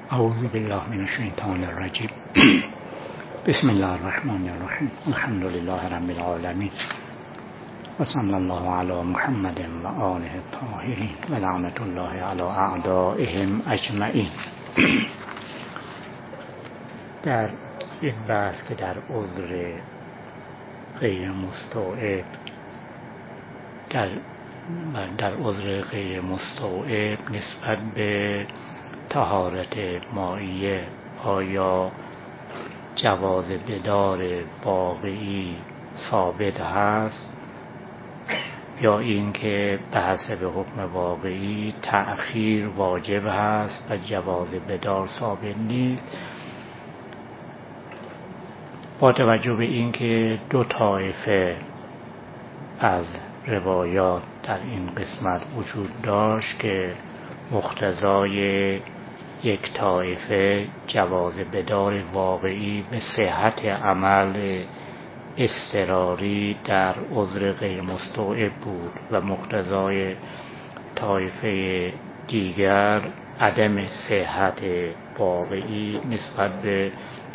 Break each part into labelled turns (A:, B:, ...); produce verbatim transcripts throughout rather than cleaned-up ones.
A: اعوذ بالله من الشیطان الرجیم. بسم الله الرحمن الرحیم. الحمد لله رب العالمین و صلی الله علی محمد و آله الطاهرین و لعنت الله علی اعدائهم اجمعین. در این بحث که در عذر غیر مستوعب در در عذر غیر مستوعب نسبت به طهارت مائیه آیا جواز بدار واقعی ثابت هست یا اینکه به حسب حکم واقعی تأخیر واجب هست و جواز بدار ثابت نیست؟ با توجه به اینکه دو طایفه از روایات در این قسمت وجود داشت که مقتضای یک طایفه جواز بدار واقعی به صحت عمل اضطراری در عذر غیر مستوعب بود و مقتضای طایفه دیگر عدم صحت واقعی نسبت به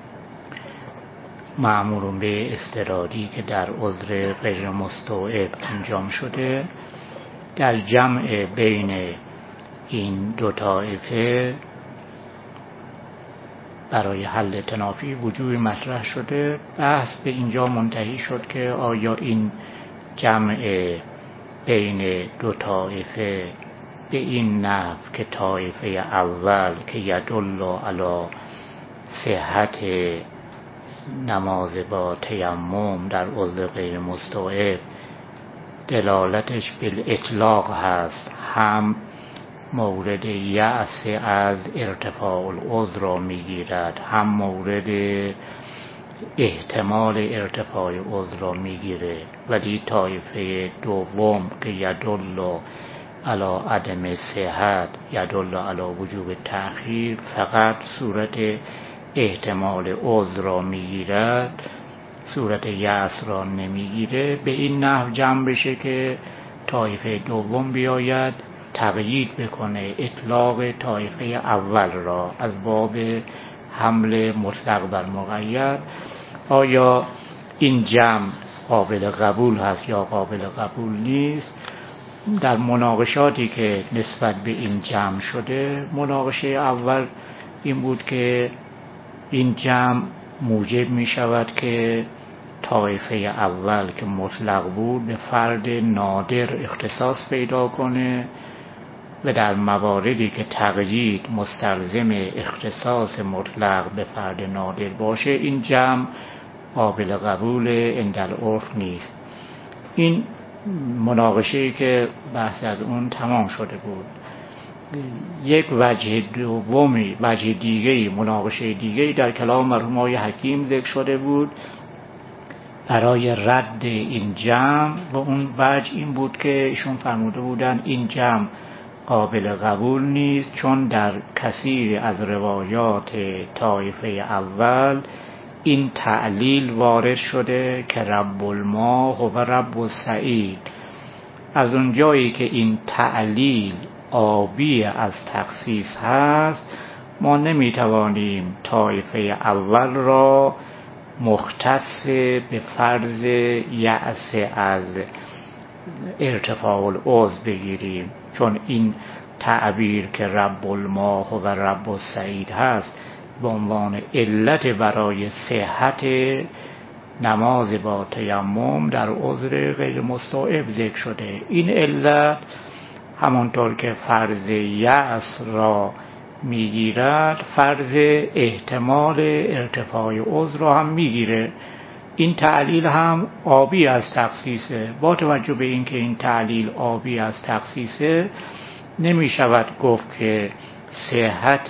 A: مأمور به اضطراری که در عذر غیر مستوعب انجام شده، در جمع بین این دو طایفه برای حل تنافی وجوهی مطرح شده. بحث به اینجا منتهی شد که آیا این جمع بین دو طایفه به این نحو که طایفه اول که یدل علی صحت نماز با تیمم در عذر غیر مستوعب دلالتش بالاطلاق هست، هم مورد یأس از ارتفاع العذر را میگیرد، هم مورد احتمال ارتفاع عذر را میگیره، ولی طایفه دوم که یدل علی عدم صحت یدل علی وجوب تأخیر فقط صورت احتمال عذر را میگیرد، صورت یأس را نمیگیره. به این نحو جمع بشه که طایفه دوم بیاید تقیید بکنه اطلاق طایفه اول را از باب حمل مطلق بر مقید. آیا این جمع قابل قبول هست یا قابل قبول نیست؟ در مناقشاتی که نسبت به این جمع شده، مناقشه اول این بود که این جمع موجب می شود که طایفه اول که مطلق بود به فرد نادر اختصاص پیدا کنه و در مواردی که تقیید مستلزم اختصاص مطلق به فرد نادر باشه این جمع قابل قبول عند العرف نیست. این مناقشه‌ای که بحث از اون تمام شده بود. یک وجه دومی، وجه دیگه‌ای، مناقشه دیگه‌ای در کلام مرحوم آقای حکیم ذکر شده بود برای رد این جمع و اون وجه این بود که ایشون فرموده بودن این جمع قابل قبول نیست چون در کثیر از روایات طایفه اول این تعلیل وارد شده که رب الماء و رب السعید. از اون جایی که این تعلیل آبی از تخصیص هست ما نمیتوانیم طایفه اول را مختص به فرض یأس از ارتفاع العذر بگیریم، چون این تعبیر که رب الماء و رب السعید هست به عنوان علت برای صحت نماز با تیمم در عذر غیر مستوعب ذکر شده. این علت همانطور که فرض یأس را میگیرد فرض احتمال ارتفاع عذر را هم میگیره. این تعلیل هم آبی از تخصیصه. با توجه به اینکه این تعلیل آبی از تخصیصه نمی شود گفت که صحت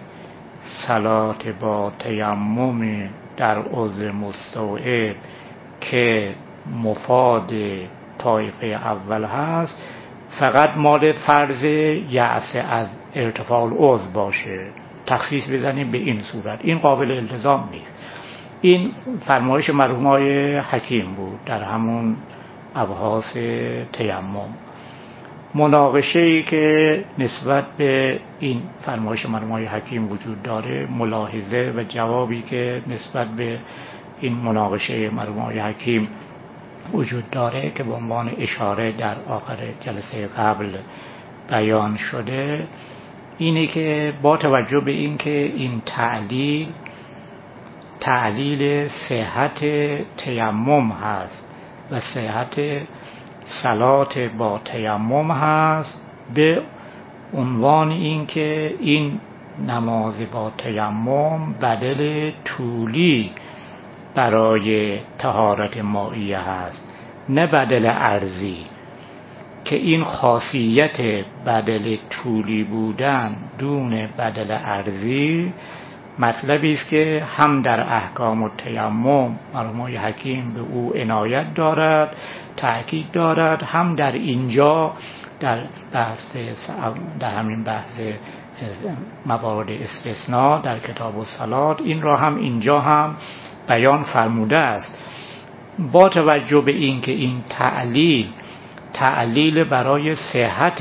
A: صلات با تیمم در عذر مستوعب که مفاد طایفه اول هست فقط مال فرض یأس از ارتفاع العذر باشه، تخصیص بزنیم به این صورت. این قابل التزام نیست. این فرمایش مرحوم آقای حکیم بود در همون ابحاث تیمم. مناقشه‌ای که نسبت به این فرمایش مرحوم آقای حکیم وجود داره، ملاحظه و جوابی که نسبت به این مناقشه مرحوم آقای حکیم وجود داره که به عنوان اشاره در آخر جلسه قبل بیان شده، اینه که با توجه به این که این تعلیل تعلیل صحت تیمم هست و صحت صلات با تیمم هست، به عنوان این که این نماز با تیمم بدل طولی برای طهارت مائیه هست، نه بدل ارضی، که این خاصیت بدل طولی بودن دون بدل ارضی مطلبی است که هم در احکام التیمم مرحوم آقای حکیم به او عنایت دارد، تأکید دارد، هم در اینجا در بحث در همین بحث موارد استثناء در کتاب الصلات این را هم اینجا هم بیان فرموده است. با توجه به این که این تعلیل تعلیل برای صحت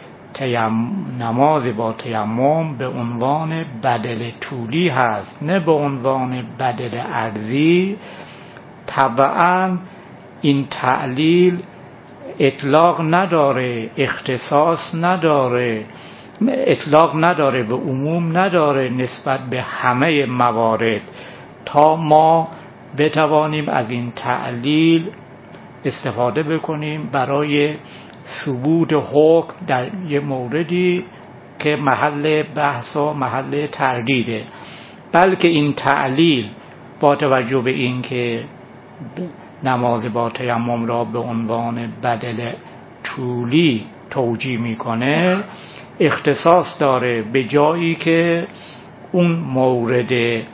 A: نماز با تیمم به عنوان بدل طولی هست، نه به عنوان بدل ارضی، طبعا این تعلیل اطلاق نداره، اختصاص نداره، اطلاق نداره، به عموم نداره نسبت به همه موارد، تا ما بتوانیم از این تعلیل استفاده بکنیم برای ثبوت حکم در یه موردی که محل بحث و محل تردیده. بلکه این تعلیل با توجه به این که نماز با تیمم را به عنوان بدل طولی توجیه میکنه، اختصاص داره به جایی که اون مورد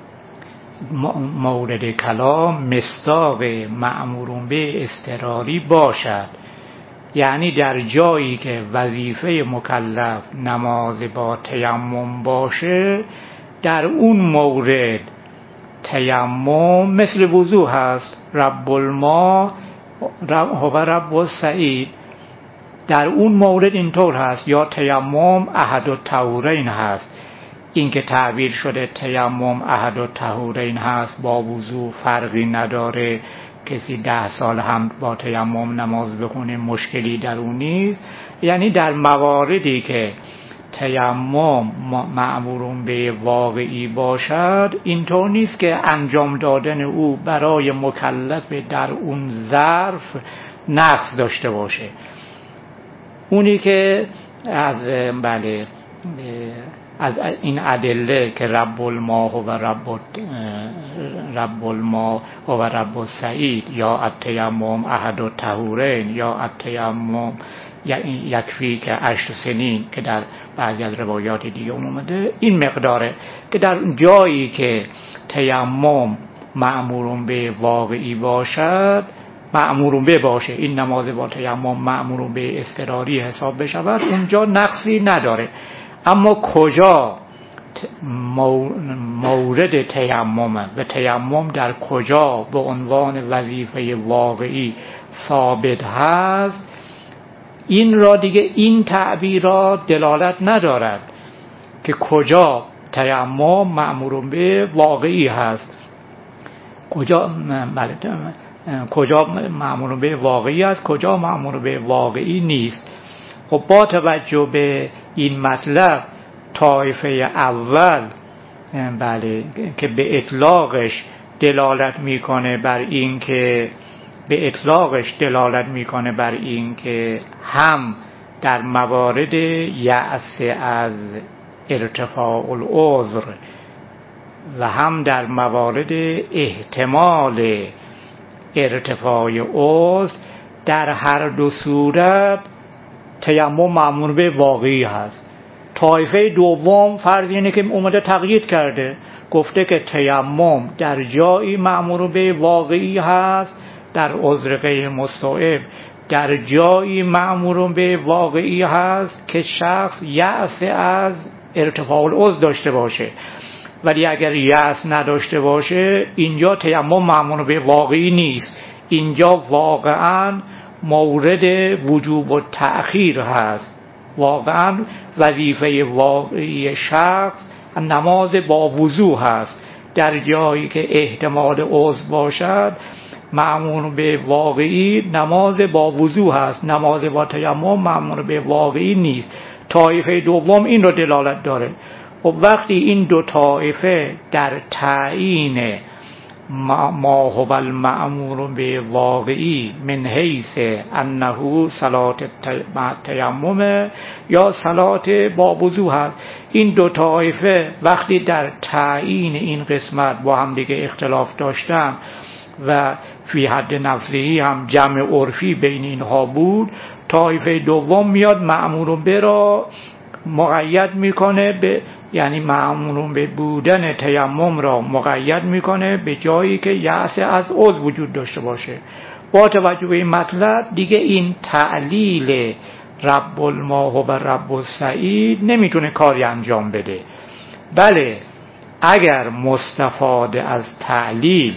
A: مورد کلام مصداق مأمور به اضطراری باشد. یعنی در جایی که وظیفه مکلف نماز با تیمم باشه، در اون مورد تیمم مثل وضو هست، رب الماء هو رب السعید، در اون مورد اینطور هست، یا تیمم احد الطهورین هست. این که تعبیر شده تیمم احد الطهورین هست، با وضو فرقی نداره، کسی ده سال هم با تیمم نماز بخونه مشکلی در اون نیست. یعنی در مواردی که تیمم مأمور به واقعی باشد، اینطور نیست که انجام دادن او برای مکلف در اون ظرف نقص داشته باشه. اونی که از بله از این ادله که رب الماء و رب رب الماء و رب السعید، یا التیمم احد الطهورین، یا التیمم یکفی که عشر سنین که در بعضی از روایات دیگه اومده، این مقداره که در جایی که تیمم مأمور به واقعی باشد، مأمور به باشه، این نماز با تیمم مأمور به اضطراری حساب بشود، اونجا نقصی نداره. اما کجا مورد تیمم و تیمم در کجا به عنوان وظیفه واقعی ثابت هست، این را دیگه این تعبیرات دلالت ندارد که کجا تیمم مأمور به واقعی هست، کجا کجا مأمور به واقعی است، کجا مأمور به واقعی نیست. خب با توجه به این مطلب، طایفه اول بله که به اطلاقش دلالت میکنه بر این که به اطلاقش دلالت میکنه بر این که هم در موارد یأس از ارتفاع العذر و هم در موارد احتمال ارتفاع عذر، در هر دو صورت تیمم مأمور به واقعی هست. طایفه دوم فرض اینه که اومده تقیید کرده، گفته که تیمم در جایی مأمور به واقعی هست، در عذر غیر مستوعب در جایی مأمور به واقعی هست که شخص یأس از ارتفاع العذر داشته باشه. ولی اگر یأس نداشته باشه، اینجا تیمم مأمور به واقعی نیست، اینجا واقعا مورد وجوب و تأخیر هست. واقعا وظیفه واقعی شخص نماز با وضو هست. در جایی که احتمال عذر باشد مأمور به واقعی نماز با وضو هست، نماز با تیمم مأمور به واقعی نیست. طایفه دوم این رو دلالت داره. و وقتی این دو طایفه در تعیین ما هو المأمور به واقعی من حیث انه صلات تیمم یا صلات با وضو هست، این دو طایفه وقتی در تعیین این قسمت با هم دیگه اختلاف داشتن و فی حد نفسهی هم جمع عرفی بین اینها بود، طایفه دوم میاد مأمور به را مقید میکنه به، یعنی مأمور به بودن تیمم را مقید میکنه به جایی که یأس از عضو وجود داشته باشه. با توجه به این مطلب دیگه این تعلیل رب الماه و رب السعید نمیتونه کاری انجام بده. بله اگر مستفاد از تعلیل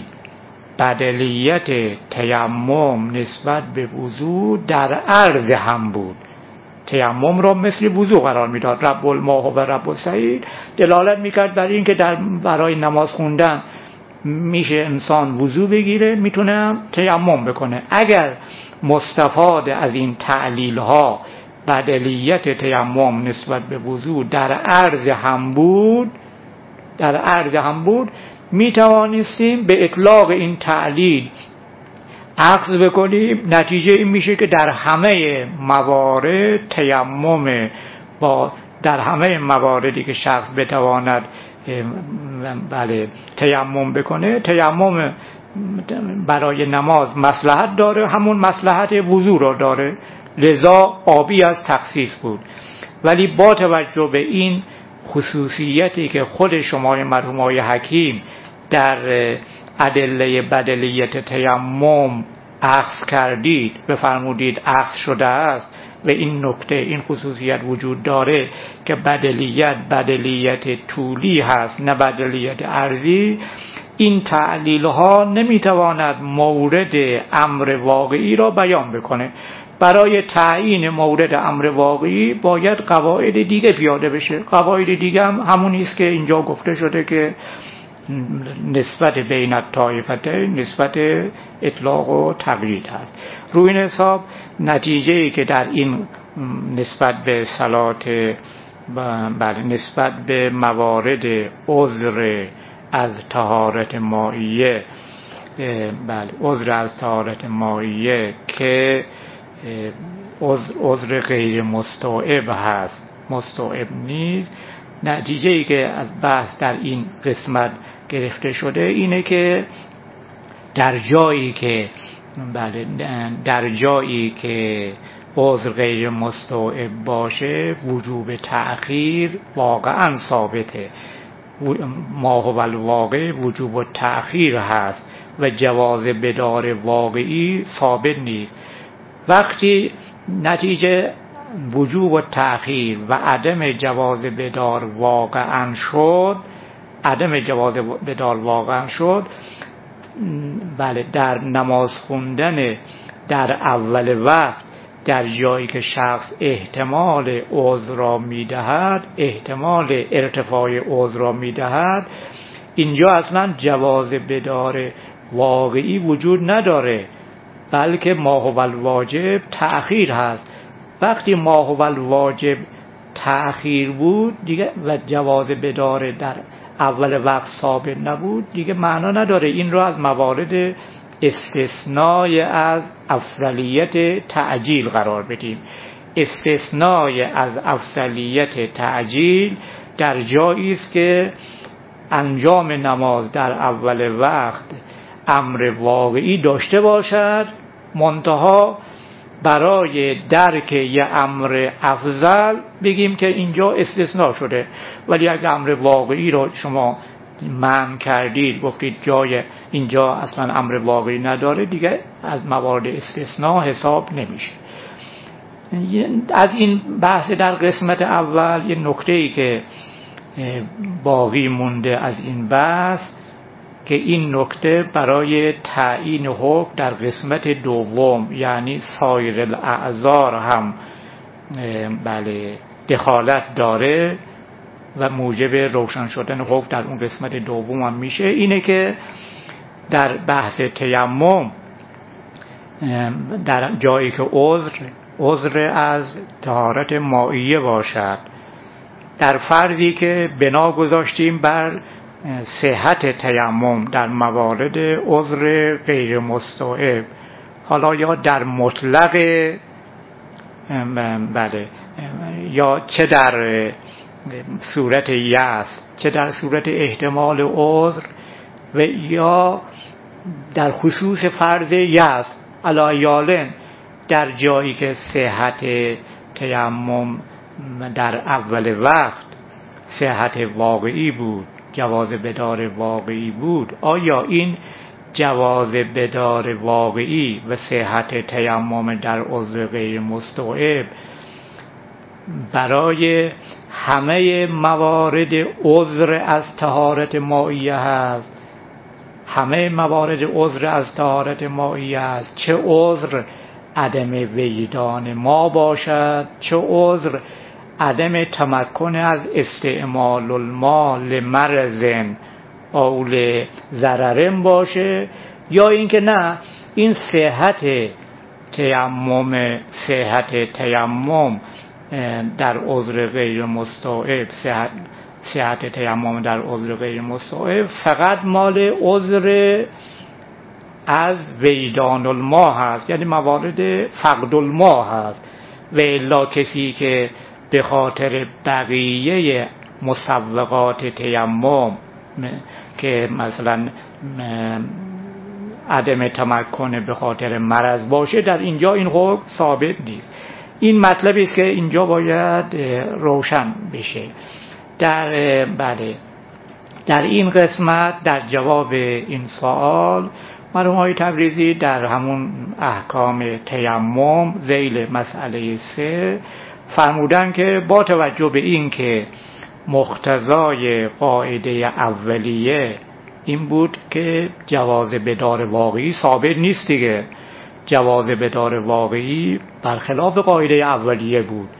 A: بدلیت تیمم نسبت به وضو در عرض هم بود، تیمم را مثل وضو قرار میداد، رب الماه و رب السعید دلالت میکرد بر این که در برای نماز خوندن میشه انسان وضو بگیره، میتونه تیمم بکنه. اگر مستفاد از این تعلیل ها بدلیت تیمم نسبت به وضو در عرض هم بود در عرض هم بود میتوانستیم به اطلاق این تعلیل عکس بکنیم. نتیجه این میشه که در همه موارد تیمم با در همه مواردی که شخص بتواند بله تیمم بکنه، تیمم برای نماز مصلحت داره، همون مصلحت وضو رو داره، لذا آبی از تخصیص بود. ولی با توجه به این خصوصیتی که خود شما مرحوم آقای حکیم در ادله بدلیت تیمم عکس کردید، بفرمودید عکس شده است و این نکته این خصوصیت وجود داره که بدلیت بدلیت طولی هست نه بدلیت عرضی، این تعلیل ها نمیتواند مورد امر واقعی را بیان بکنه. برای تعیین مورد امر واقعی باید قواعد دیگه پیاده بشه. قواعد دیگه هم همونی است که اینجا گفته شده که نسبت بین الطایفتین نسبت اطلاق و تقیید هست. روی این حساب نتیجه‌ای که در این نسبت به صلات بله نسبت به موارد عذر از طهارت مائیه بله عذر از طهارت مائیه که عذر غیر مستوعب هست، مستوعب نیست، نتیجه‌ای که از بحث در این قسمت گرفته شده اینه که در جایی که بله در جایی که عذر غیر مستوعب باشه وجوب تأخیر واقعا ثابته. ما هو الواقع وجوب و تأخیر هست و جواز بدار واقعی ثابت نیست. وقتی نتیجه وجوب و تأخیر و عدم جواز بدار واقعا شد عدم جواز بدار واقعا شد بله در نماز خوندن در اول وقت در جایی که شخص احتمال عذر را میدهد احتمال ارتفاع عذر را میدهد اینجا اصلا جواز بدار واقعی وجود نداره، بلکه ما هو الواجب تأخیر هست. وقتی ما هو الواجب تأخیر بود دیگه و جواز بدار در اول وقت ثابت نبود دیگه معنا نداره این را از موارد استثنای از افضلیت تعجیل قرار بدیم. استثنای از افضلیت تعجیل در جایی است که انجام نماز در اول وقت امر واقعی داشته باشد، منتها برای درک یه امر افضل بگیم که اینجا استثناء شده. ولی اگر امر واقعی رو شما منع کردید گفتید جای اینجا اصلا امر واقعی نداره دیگه از موارد استثناء حساب نمیشه. از این بحث در قسمت اول یه نکته‌ای که باقی مونده از این بحث که این نکته برای تعیین حکم در قسمت دوم یعنی سایر الاعذار هم بله دخالت داره و موجب روشن شدن حکم در اون قسمت دوم هم میشه، اینه که در بحث تیمم در جایی که عذر عذر از طهارت مائیه باشد، در فردی که بنا گذاشتیم بر صحت تیمم در موارد عذر غیر مستوعب، حالا یا در مطلق بله یا چه در صورت یأس چه در صورت احتمال عذر و یا در خصوص فرض یأس علایالن، در جایی که صحت تیمم در اول وقت صحت واقعی بود، جواز بدار واقعی بود، آیا این جواز بدار واقعی و صحت تیمم در عذر غیر مستوعب برای همه موارد عذر از طهارت مائیه هست؟ همه موارد عذر از طهارت مائیه هست، چه عذر عدم وجدان ما باشد، چه عذر عدم تمکن از استعمال الماء لمرض او لضرر باشه، یا اینکه نه این صحت تیمم صحت تیمم در عذر غیر مستوعب صحت صحت تیمم در عذر غیر مستوعب فقط مال عذر از وجدان الماء هست، یعنی موارد فقد الماء هست، و الا کسی که به خاطر بقیه مسوغات تیمم که مثلا عدم تمکن به خاطر مرض باشه، در اینجا این حکم ثابت نیست. این مطلبی است که اینجا باید روشن بشه. در بله در این قسمت در جواب این سوال مرحوم آقای تبریزی در همون احکام تیمم ذیل مسئله سه فرمودن که با توجه به این که مقتضای قاعده اولیه این بود که جواز بدار واقعی ثابت نیست دیگه، جواز بدار واقعی برخلاف قاعده اولیه بود،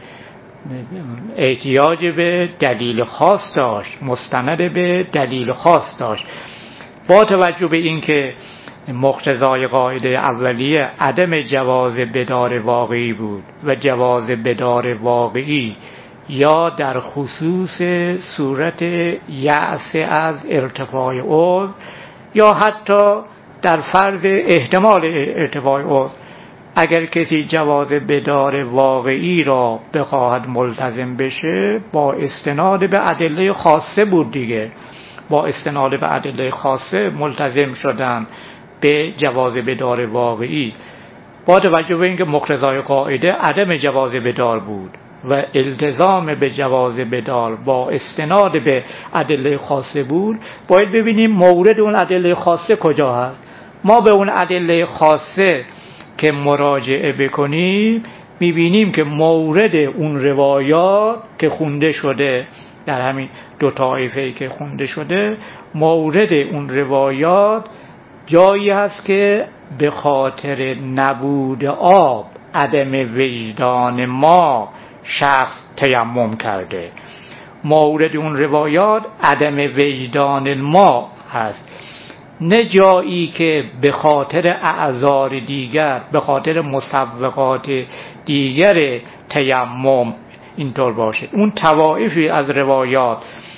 A: احتیاج به دلیل خاص داشت، مستند به دلیل خاص داشت. با توجه به این که مقتضای قاعده اولیه عدم جواز بدار واقعی بود و جواز بدار واقعی یا در خصوص صورت یأس از ارتفاع عذر یا حتی در فرض احتمال ارتفاع عذر، اگر کسی جواز بدار واقعی را بخواهد ملتزم بشه با استناد به ادله خاصه بود دیگه، با استناد به ادله خاصه ملتزم شدن به جواز بدار واقعی، با توجه به اینکه مقتضای قاعده عدم جواز بدار بود و التزام به جواز بدار با استناد به ادله خاصه بود، باید ببینیم مورد اون ادله خاصه کجا هست. ما به اون ادله خاصه که مراجعه بکنیم میبینیم که مورد اون روایات که خونده شده در همین دو طایفه‌ای که خونده شده، مورد اون روایات جایی هست که به خاطر نبود آب، عدم وجدان ما شخص تیمم کرده. مورد اون روایات عدم وجدان ما هست، نه جایی که به خاطر اعذار دیگر، به خاطر مسوغات دیگر تیمم اینطور باشه. اون طوائفی از روایات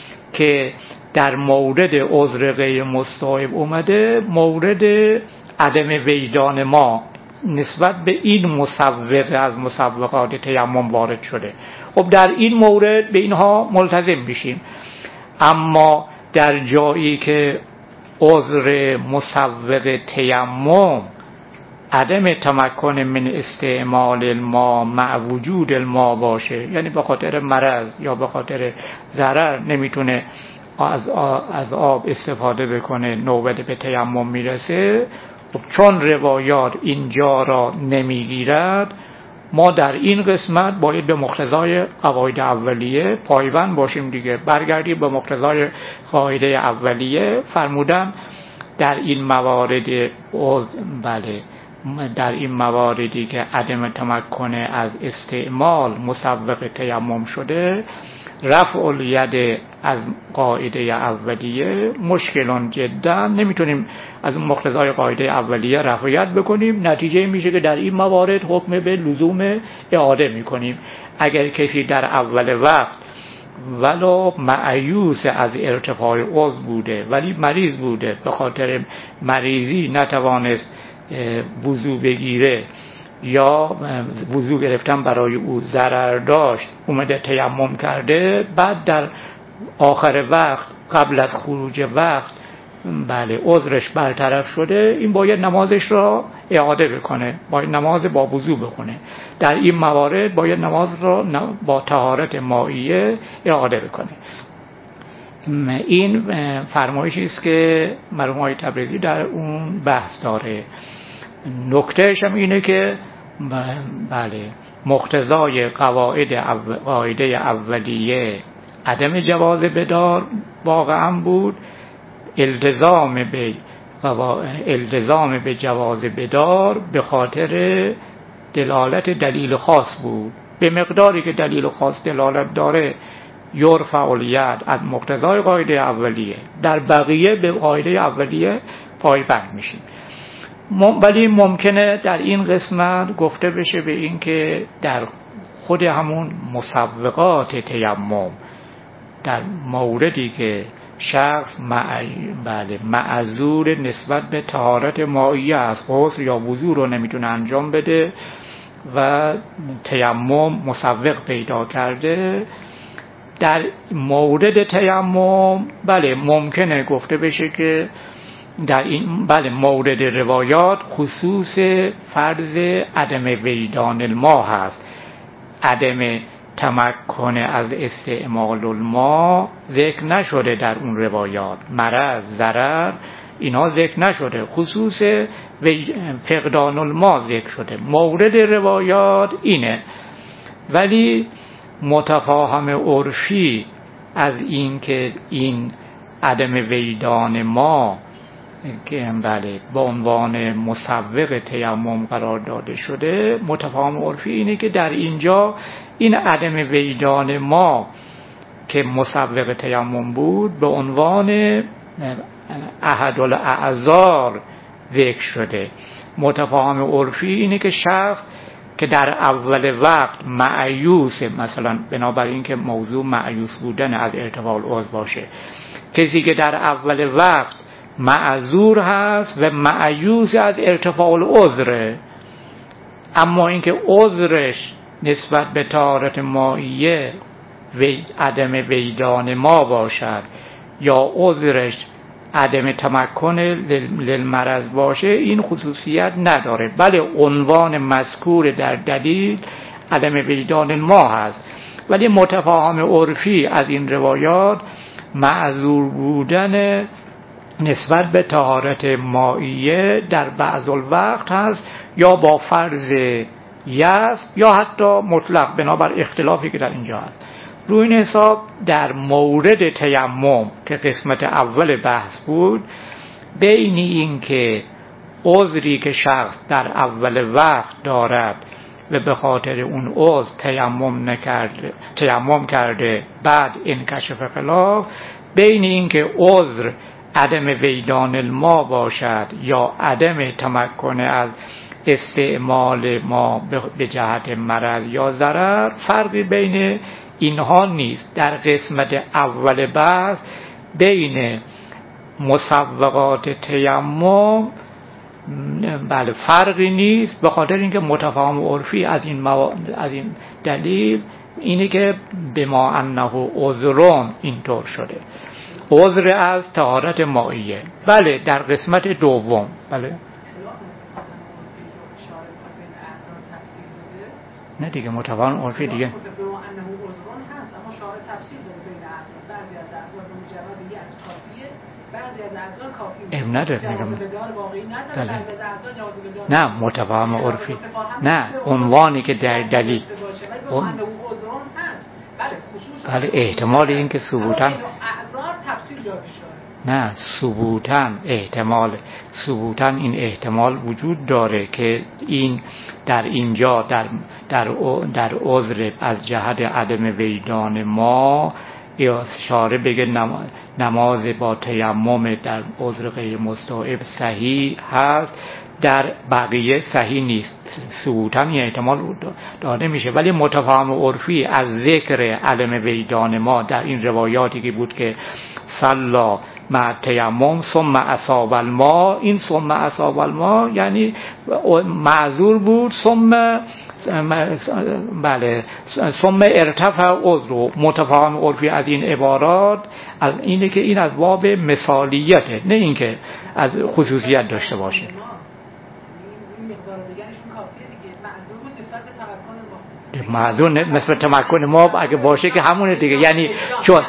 A: که در مورد عذر غیر مستوعب اومده، مورد عدم وجدان ما نسبت به این مسوغ از مسوغات تیمم وارد شده. خب در این مورد به اینها ملتزم میشیم، اما در جایی که عذر مسوغ تیمم عدم تمکن من استعمال الماء مع وجود الماء باشه، یعنی به خاطر مرض یا به خاطر ضرر نمیتونه از از آب استفاده بکنه، نوبت به تیمم میرسه، خب چون روایات اینجا را نمیگیرد، ما در این قسمت باید به مقتضای قواعد اولیه پایبند باشیم دیگه. برگردیم به مقتضای قاعده اولیه. فرمودن در این موارد بله در این مواردی که عدم تمکن از استعمال مسوغ تیمم شده، رفع الید از قاعده اولیه مشکلان جدا. نمیتونیم از اون مقتضای قاعده اولیه رفع ید بکنیم، نتیجه میشه که در این موارد حکم به لزوم اعاده میکنیم. اگر کسی در اول وقت ولو معیوس از ارتفاع عضو بوده ولی مریض بوده، به خاطر مریضی نتوانست وضو بگیره یا وضو گرفتن برای او ضرر داشت، اومده تیمم کرده، بعد در آخر وقت قبل از خروج وقت بله عذرش برطرف شده، این باید نمازش را اعاده بکنه، باید نماز با وضو بخونه. در این موارد باید نماز را با طهارت مائیه اعاده بکنه. این فرمایشی است که مرحوم آقای تبریزی در اون بحث داره. نکتهش هم اینه که بله مقتضای قواعد او... قاعده اولیه عدم جواز بدار واقعا بود، التزام به قوا... التزام به جواز بدار به خاطر دلالت دلیل خاص بود. به مقداری که دلیل خاص دلالت داره یرفع الید از مقتضای قاعده اولیه، در بقیه به قاعده اولیه پایبند میشیم. ولی ممکنه در این قسمت گفته بشه به این که در خود همون مسوغات تیمم، در موردی که شخص مع... بله معذور نسبت به طهارت مائیه از غسل یا وضو رو نمیتونه انجام بده و تیمم مسوغ پیدا کرده، در مورد تیمم بله ممکنه گفته بشه که در این بله مورد روایات خصوص فرض عدم وجدان الماء هست، عدم تمکن از استعمال الماء ذکر نشده در اون روایات، مرض ضرر اینا ذکر نشده، خصوص فقدان الماء ذکر شده. مورد روایات اینه، ولی متفاهم عرفی از این که این عدم وجدان ما که بله به عنوان مسوغ تیمم قرار داده شده، متفاهم عرفی اینه که در اینجا این عدم وجدان ما که مسوغ تیمم بود به عنوان احد الاعذار ذکر شده. متفاهم عرفی اینه که شخص که در اول وقت معیوس، مثلا بنابراین که موضوع معیوس بودن از ارتفاع العضو باشه، کسی که در اول وقت معذور هست و معیوس از ارتفاع العذره، اما اینکه عذرش نسبت به طهارت مائیه و عدم وجدان ما باشد یا عذرش عدم تمکن للمرض باشه، این خصوصیت نداره، بله عنوان مذکور در دلیل عدم وجدان ما هست. ولی متفاهم عرفی از این روایات معذور بودن نسبت به طهارت مائیه در بعض الوقت هست، یا با فرض یأس یا حتی مطلق، بنابر اختلافی که در اینجا هست. روی این حساب در مورد تیمم که قسمت اول بحث بود، بین این که عذری که شخص در اول وقت دارد و به خاطر اون عذر تیمم نکرده تیمم کرده بعد انکشف خلاف، بین این که عذر عدم وجدان الماء باشد یا عدم تمکن از استعمال ما به جهت مرض یا ضرر، فرقی بین اینها نیست. در قسمت اول بحث بین مسوغات تیمم بله فرقی نیست، به خاطر اینکه متفاهم عرفی از این مو... از این دلیل اینه که بما انه عذرون اینطور شده، عذر از طهارت مائیه. بله در قسمت دوم بله نه دیگه متفاهم عرفی دیگه ام نداره میگم نه متفاهم عرفی نه عنوانی که در دلیل اون... بله احتمال این که ثبوتن نه ثبوتاً احتمال ثبوتاً این احتمال وجود داره که این در اینجا در در در عذر از جهت عدم وجدان ما یا اشاره بگه نماز با تیمم در عذر غیر مستوعب صحیح هست، در بقیه صحیح نیست. ثبوتاً این احتمال داده میشه، ولی متفاهم عرفی از ذکر عدم وجدان ما در این روایاتی که بود که صلا مع تیمم ثم اصاب الماء، این ثم اصاب الماء یعنی معذور بود، ثم بله ثم ارتفع عذر. متفاهم عرفی از این عبارات از اینه که این از باب مثالیته، نه اینکه از خصوصیت داشته باشه. معذور نسبت تمکن ما اگه باشه که همونه دیگه، یعنی چون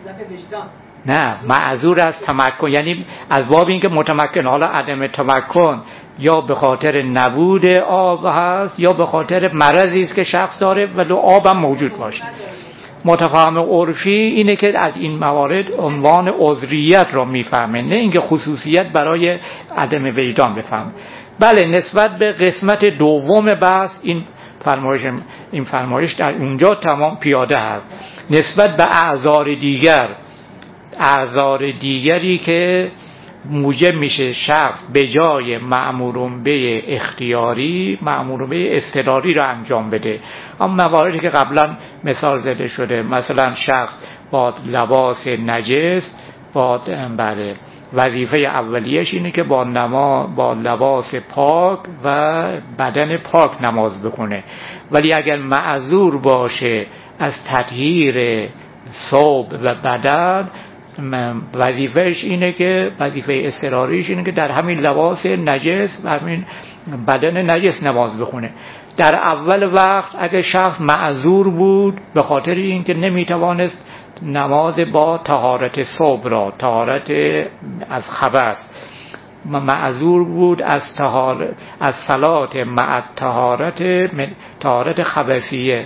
A: نه معذور از تمکن یعنی از باب این که متمکن، حالا عدم تمکن یا به خاطر نبود آب هست یا به خاطر مرضی است که شخص داره ولی آب هم موجود باشه. متفاهم عرفی اینه که از این موارد عنوان عذریت را میفهمه، نه اینکه خصوصیت برای عدم وجدان بفهمه. بله نسبت به قسمت دوم بحث این فرمایش این فرمایش در اونجا تمام پیاده هست. نسبت به اعذار دیگر، اعذار دیگری که موجب میشه شخص به جای مأمور به اختیاری مأمور به اضطراری را انجام بده، اما مواردی که قبلا مثال زده شده، مثلا شخص با لباس نجس با بله وظیفه اولیش اینه که با نما با لباس پاک و بدن پاک نماز بخونه، ولی اگر معذور باشه از تطهیر ثوب و بدن، وظیفهش اینه که وظیفه اضطراریش اینه که در همین لباس نجس و همین بدن نجس نماز بخونه. در اول وقت اگر شخص معذور بود به خاطر اینکه نمیتوانست نماز با طهارت ثوب را، طهارت از خبث، معذور بود از طهارت از صلات مع طهارت طهارت خبثیه،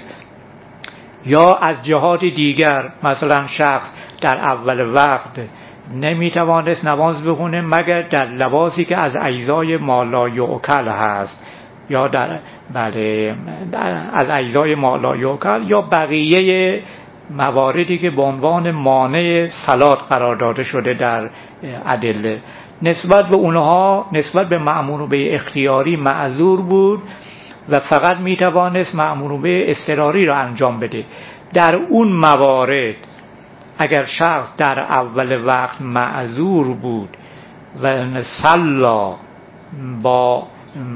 A: یا از جهات دیگر مثلا شخص در اول وقت نمیتوانست نماز بخونه مگر در لباسی که از اجزای ما لا یؤکل هست، یا در بله از اجزای ما لا یؤکل، یا بقیه مواردی که به عنوان مانع صلات قرار داده شده در ادله. نسبت به اونها، نسبت به مأمور به اختیاری معذور بود و فقط میتوانست مأمور به اضطراری را انجام بده. در اون موارد اگر شخص در اول وقت معذور بود و صلا با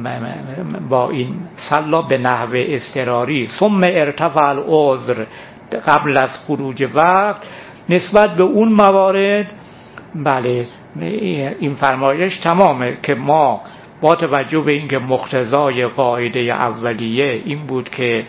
A: با این صلا به نحو اضطراری ثم ارتفع العذر قبل از خروج وقت، نسبت به اون موارد بله این فرمایش تمامه که ما با توجه به اینکه مقتضای قاعده اولیه این بود که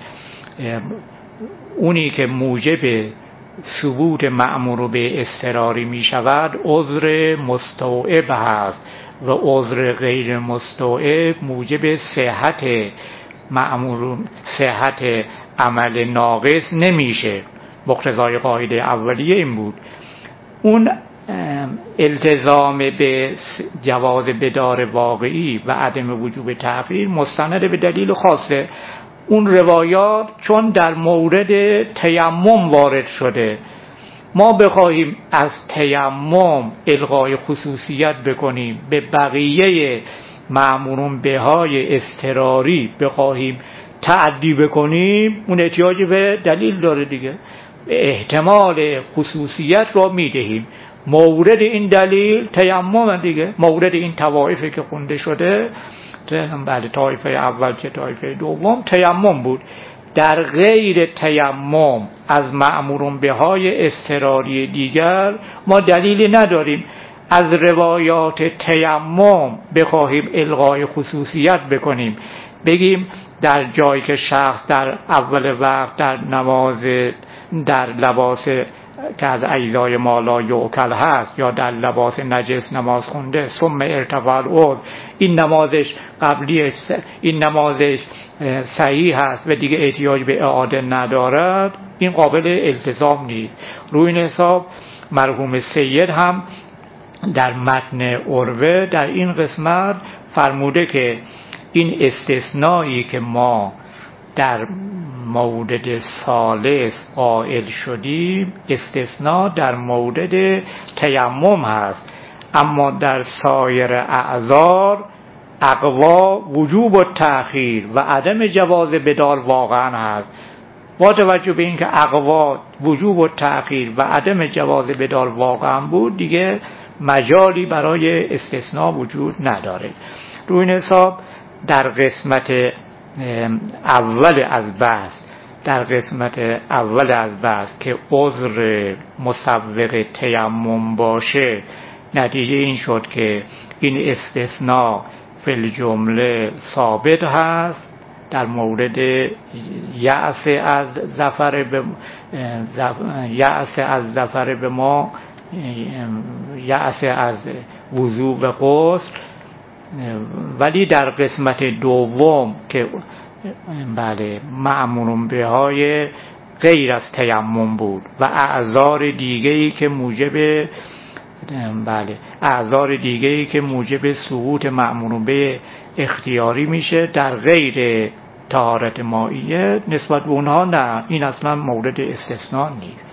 A: اونی که موجب ثبوت مأمور به اضطراری می شود عذر مستوعب هست و عذر غیر مستوعب موجب صحت مأمور صحت عمل ناقص نمیشه. مقتضای قاعده اولیه این بود. اون التزام به جواز بدار واقعی و عدم وجوب تأخیر مستند به دلیل خاصه. اون روایات چون در مورد تیمم وارد شده، ما بخواهیم از تیمم الغای خصوصیت بکنیم به بقیه مأمورون بهای اضطراری بخواهیم تعدی بکنیم، اون احتیاج به دلیل داره دیگه. احتمال خصوصیت را میدهیم. مورد این دلیل تیمم دیگه، مورد این طوائفی که خونده شده بله طایفه اول چه طایفه دوم تیمم بود. در غیر تیمم از مأمورون بهای اضطراری دیگر ما دلیلی نداریم از روایات تیمم بخواهیم الغای خصوصیت بکنیم، بگیم در جایی که شخص در اول وقت در نماز در لباس که از اجزای ما لا یؤکل هست یا در لباس نجس نماز خونده ثم ارتفع العذر، این نمازش قبلی این نمازش صحیح هست و دیگه احتیاج به اعاده ندارد، این قابل التزام نیست. روی این حساب مرحوم سید هم در متن عروه در این قسمت فرموده که این استثنایی که ما در مورد ثالث قائل شدیم استثناء در مورد تیمم هست، اما در سایر اعذار اقوا وجوب و تأخیر و عدم جواز بدال واقعا هست. با توجه به اینکه اقوا وجوب و تأخیر و عدم جواز بدال واقعا بود، دیگه مجالی برای استثناء وجود نداره. روی این حساب در قسمت اول از بحث در قسمت اول از بحث که عذر مسوغ تیمم باشه، نتیجه این شد که این استثناء فی الجمله ثابت هست در مورد یأس از ظفر به یأس از ظفر به ما یأس از وضو و غسل، ولی در قسمت دوم که بله مأمور به های غیر از تیمم بود و اعذار دیگه‌ای که موجب بله اعذار دیگه‌ای که موجب سقوط مأمور به اختیاری میشه در غیر طهارت مائیه، نسبت به اونها نه، این اصلا مورد استثناء نیست.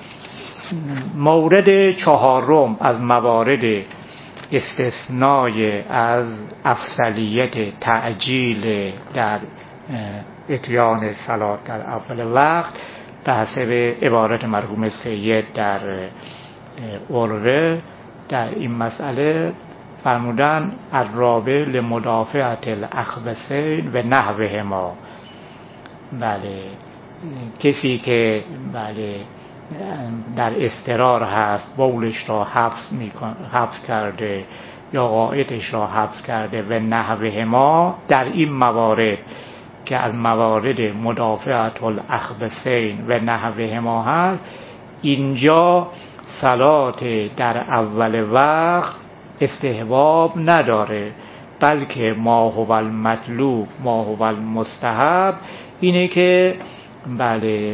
A: مورد چهارم از موارد استثنای از افضلیت تعجیل در اتیان صلات در اول وقت به حسب عبارت مرحوم سید در عروه در این مسئله فرمودن الرابع لمدافعت الاخبثین و نحوهما. بله کسی که بله در اضطرار هست، بولش را حبس میکن حبس کرده یا غائطش را حبس کرده و نحوهما، در این موارد که از موارد مدافعت الاخبثین و نحوهما هست، اینجا صلات در اول وقت استحباب نداره، بلکه ما هو المطلوب ما هو المستحب اینه که بله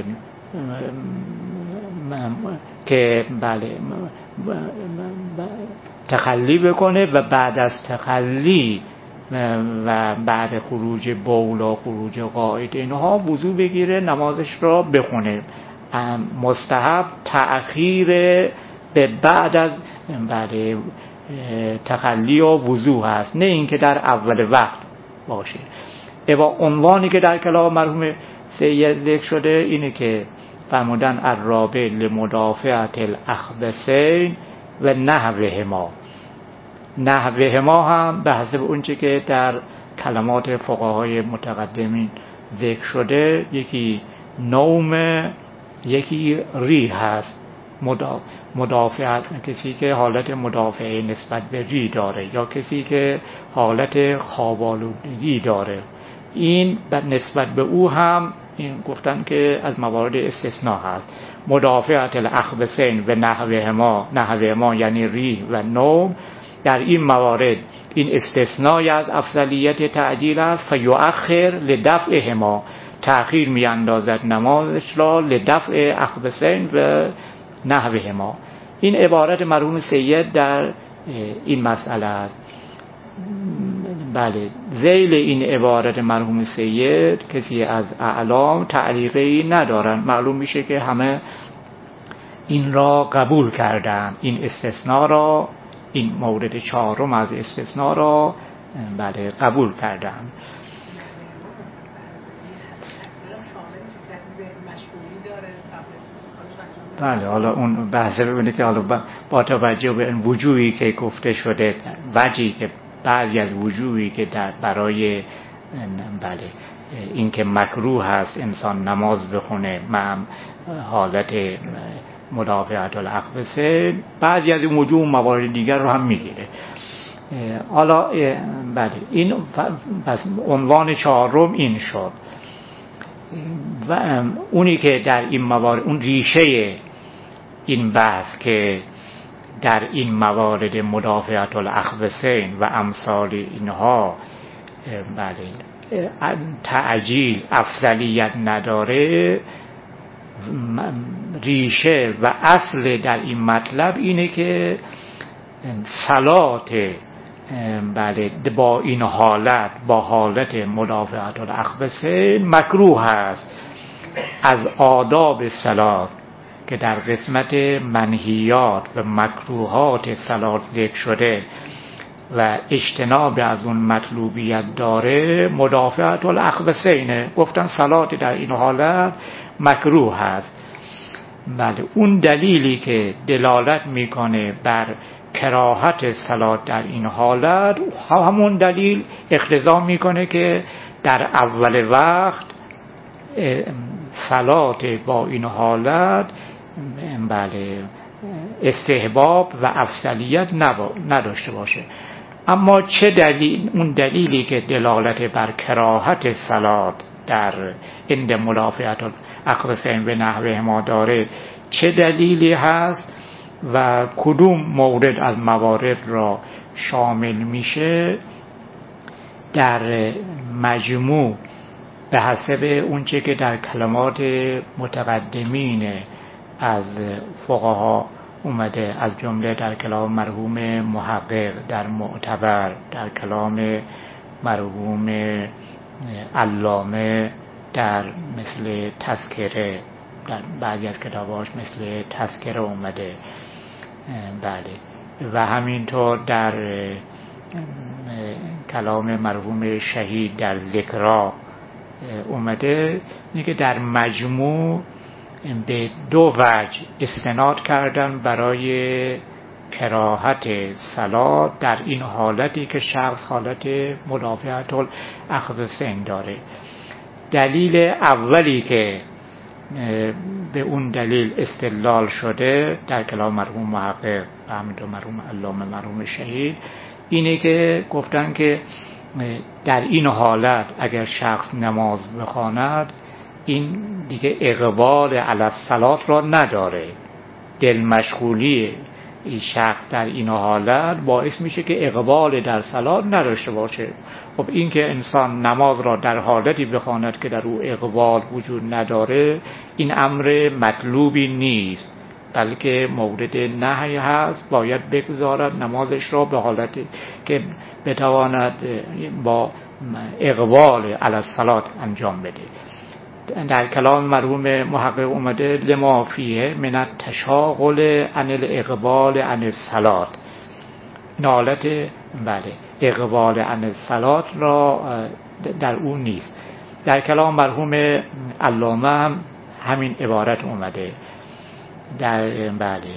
A: که بله تخلی بکنه و بعد از تخلی و بعد خروج بول و خروج غائط اینها وضو بگیره، نمازش را بخونه. مستحب تأخیر به بعد از بله تخلی و وضو هست، نه اینکه در اول وقت باشه. با عنوانی که در کلام مرحوم سید ذکر شده اینه که فرمودن الرابع لمدافعت الاخبثین و نحوهما. نحوهما هم به حسب اونچه که در کلمات فقهای متقدمین ذکر شده، یکی نوم، یکی ری هست. مدافعت کسی که حالت مدافعه نسبت به ری داره یا کسی که حالت خواب‌آلودگی داره، این نسبت به او هم این گفتن که از موارد استثناء هست. مدافعت الاخبثین و نحوهما، نحوهما یعنی ری و نوم، در این موارد این استثنای از افضلیت تعجیل است. فیؤخر لدفعهما، تأخیر می اندازد نمازش را لدفع اخبثین و نحوهما. این عبارت مرحوم سید در این مسئله است. بله ذیل این عبارت مرحوم سید کسی از اعلام تعلیقی ندارن، معلوم میشه که همه این را قبول کردن، این استثناء را، این مورد چهارم از استثناء را بله قبول کردن. بله حالا اون بحثه ببینه که حالا با توجه به این وجوهی که گفته شده، وجهی که بعضی از وجوهی که در برای بله این که مکروه هست انسان نماز بخونه مع حالت مدافعت الاخبثین، بعضی از این وجوه موارد دیگر رو هم میگیره. حالا بله این پس عنوان چهارم این شد و اونی که در این موارد، اون ریشه این بحث که در این موارد مدافعت الاخبثین و امثال اینها بله تعجیل افضلیت نداره، ریشه و اصل در این مطلب اینه که صلات بله با این حالت، با حالت مدافعت الاخبثین مکروه است. از آداب صلات که در قسمت منهیات و مکروهات صلات ذکر شده و اجتناب از اون مطلوبیت داره، مدافعت الاخبثینه. گفتن صلات در این حالت مکروه است. بله، اون دلیلی که دلالت میکنه بر کراهت صلات در این حالت، همون دلیل اقتضا میکنه که در اول وقت صلات با این حالت بله استحباب و افضلیت نداشته باشه. اما چه دلیل، اون دلیلی که دلالت بر کراهت صلات در عند مدافعت الاخبثین به نحوه ما داره، چه دلیلی هست و کدوم مورد از موارد را شامل میشه، در مجموع به حسب اونچه که در کلمات متقدمین از فقها اومده، از جمله در کلام مرحوم محقق، در معتبر، در کلام مرحوم علامه، در مثل تذکره، در بعضی از کتاباش مثل تذکره اومده بله، و همینطور در کلام مرحوم شهید در ذکرا اومده، اینه که در مجموع به دو وجه استناد کردن برای کراهت صلات در این حالتی که شخص حالت مدافعت الاخبثین داره. دلیل اولی که به اون دلیل استدلال شده در کلام مرحوم محقق و همینطور مرحوم علامه، مرحوم شهید، اینه که گفتن که در این حالت اگر شخص نماز بخواند، این دیگه اقبال علی الصلات را نداره. دل مشغولی این شخص در این حالت باعث میشه که اقبال در صلات نداشته باشه. خب این که انسان نماز را در حالتی بخواند که در او اقبال وجود نداره، این امر مطلوبی نیست، بلکه مورد نهی هست. باید بگذارد نمازش را به حالتی که بتواند با اقبال علی الصلات انجام بده. در کلام مرحوم محقق اومده لما فیه من التشاغل عن الاقبال عن الصلات، نالت بله اقبال عن الصلات را در اون نیست. در کلام مرحوم علامه هم همین عبارت اومده. در بله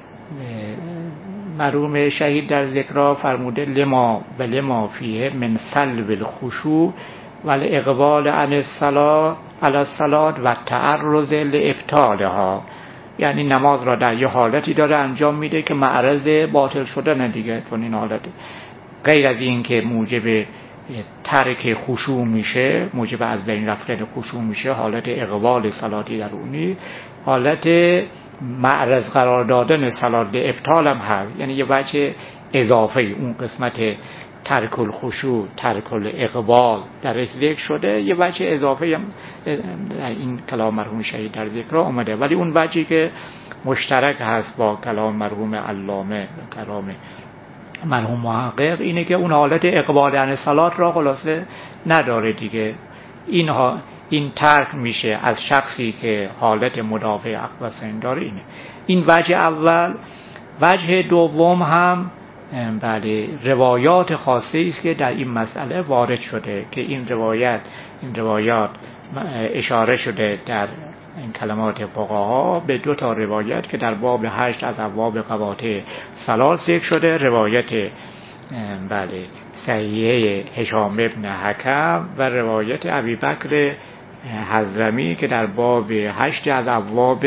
A: مرحوم شهید در ذکرها فرموده لما و لما فیه من سلب الخشوع و الاقبال عن الصلات علی الصلات و تعرض لابطالها، یعنی نماز را در یه حالتی داره انجام میده که معرض باطل شدن دیگه. چون این حالت غیر از این که موجب ترک خشوع میشه، موجب از بین رفتن خشوع میشه، حالت اقبال صلاتی در اونی، حالت معرض قرار دادن صلات به ابطال هم هست. یعنی یه وجه اضافه اون قسمت ترک الخشوع، ترک الاقبال در ذکر شده، یه وجه اضافه هم در این کلام مرحوم شهید در ذکر اومده. ولی اون وجهی که مشترک هست با کلام مرحوم علامه و کلام مرحوم محقق اینه که اون حالت اقبال عن الصلات را خلاصه نداره دیگه. اینها این ترک میشه از شخصی که حالت مدافع اخبثین داره. اینه این وجه اول. وجه دوم هم بله روایات خاصی است که در این مسئله وارد شده، که این روایت این روایات اشاره شده در این کلمات فقها به دو تا روایت که در باب هشت از ابواب قواطع صلات ذکر شده. روایت بله صحیحه هشام ابن حکم و روایت ابی بکر حضرمی که در باب هشت از ابواب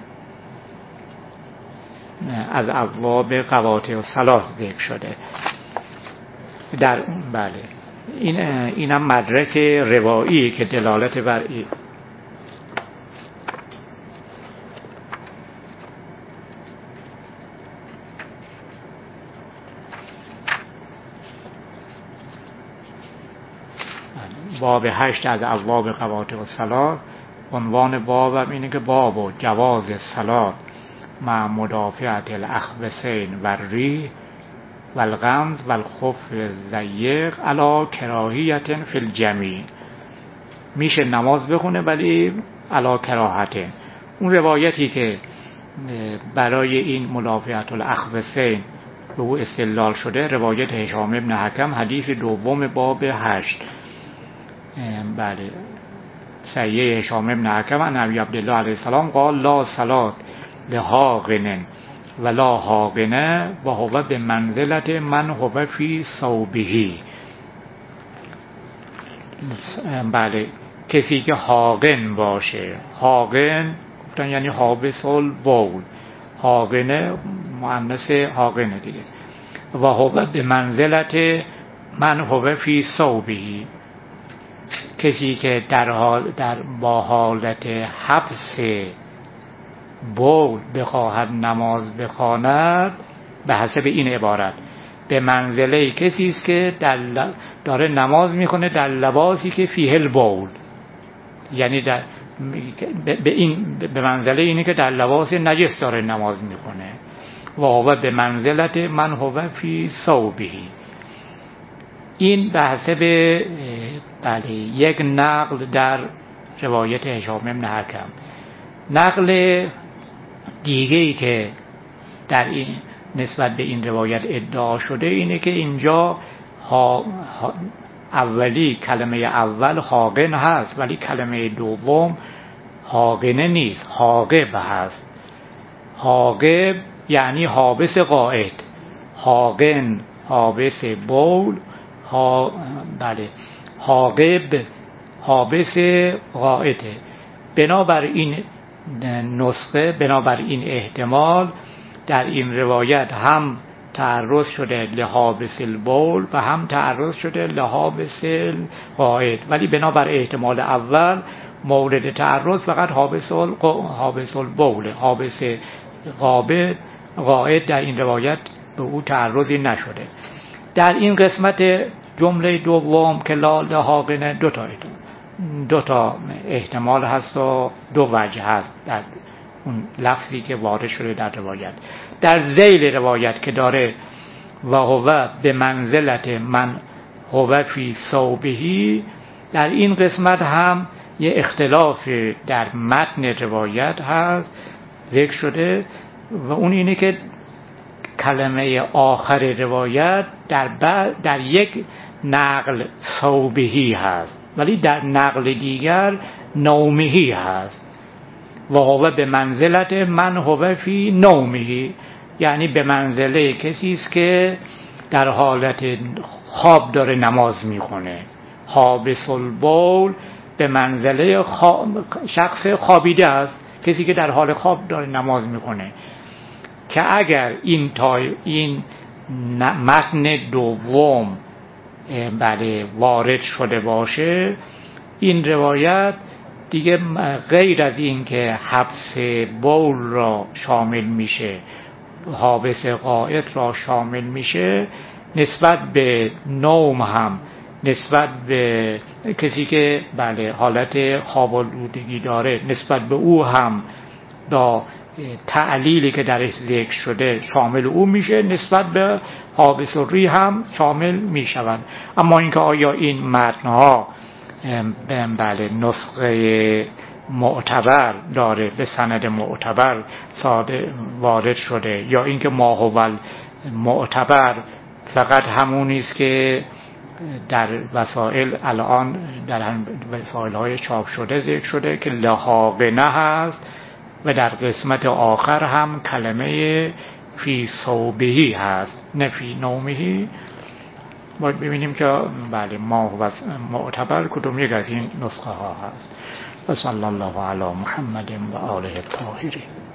A: از ابواب قواطع صلات ذکر شده. در بله این اینم مدرک روایی که دلالت بر باب هشت از ابواب قواطع صلات. عنوان بابم اینه که باب و جواز صلات مع مدافعت الاخبثین و ری و الغمز و الخف ضیق علی کراهیت فی الجمیع. میشه نماز بخونه ولی علی کراهت. اون روایتی که برای این مدافعت الاخبثین به او استدلال شده روایت هشام ابن حکم حدیث دوم باب هشت. بله صحیح هشام ابن حکم عن ابی عبدالله علیه السلام قال لا صلاة لهاقن ولا هاقنه و هو به منزلت من هو فی ثوبه. بله کسی که هاقن باشه، هاقن گفتن یعنی حابس البول، هاقنه مؤنث هاقنه دیگه، و هو به منزلت من هو فی ثوبه، کسی که در حال در با حالت حبس بول بخواهد نماز بخواند، به حسب این عبارت به منزله کسی است که در داره نماز میخونه در لباسی که فیه البول، یعنی در به این به منزله اینه که در لباس نجس داره نماز میخونه. و هو به منزلت من هو فی ثوبه. این به حسب بله یک نقل در روایت هشام ابن حکم. نقل دیگه‌ای که در این نسبت به این روایت ادعا شده اینه که اینجا ها اولی کلمه اول حاقن هست ولی کلمه دوم حاقنه نیست، حاقب هست. حاقب یعنی حابس قائد، حاقن حابس بول، ها بله حاقب حابس قائده. بنابر این نسخه، بنابر این احتمال در این روایت هم تعرض شده لحابس البول و هم تعرض شده لحابس القائد، ولی بنابر احتمال اول مورد تعرض فقط حابس حابس البول، حابس قابل قائد در این روایت به او تعرضی نشده. در این قسمت جمله دوم که لا لحاقنه دو تا احتمال دو تا احتمال هست و دو وجه هست در اون لفظی که وارد شده در روایت. در ذیل روایت که داره و هو به منزلت من هو فی ثوبه، در این قسمت هم یه اختلاف در متن روایت هست ذکر شده و اون اینه که کلمه آخر روایت در در یک نقل ثوبهی هست ولی در نقل دیگر نومهی هست. و هو به منزلت من هو فی نومهی، یعنی به منزله کسی است که در حالت خواب داره نماز میخونه. حابس البول به منزله خواب، شخص خوابیده است، کسی که در حال خواب داره نماز میخونه. که اگر این تای این متن دوم بله وارد شده باشه، این روایت دیگه غیر از این که حبس بول را شامل میشه، حابس قائد را شامل میشه، نسبت به نوم هم، نسبت به کسی که بله حالت خواب آلودگی داره، نسبت به او هم با تعلیلی که درش ذکر شده شامل او میشه، نسبت به حابس الری هم شامل میشوند. اما اینکه آیا این متنها بله نسخه معتبر داره، به سند معتبر ساده وارد شده، یا اینکه ما هو معتبر فقط همونی است که در وسائل الان در وسائل های چاپ شده ذکر شده که لحاقنه هست و در قسمت آخر هم کلمه فی ثوبهی هست نه فی نومهی. باید ببینیم که بله ما هو معتبر کدوم یک از این نسخه ها هست. و صلی الله علی محمد و آله الطاهرین.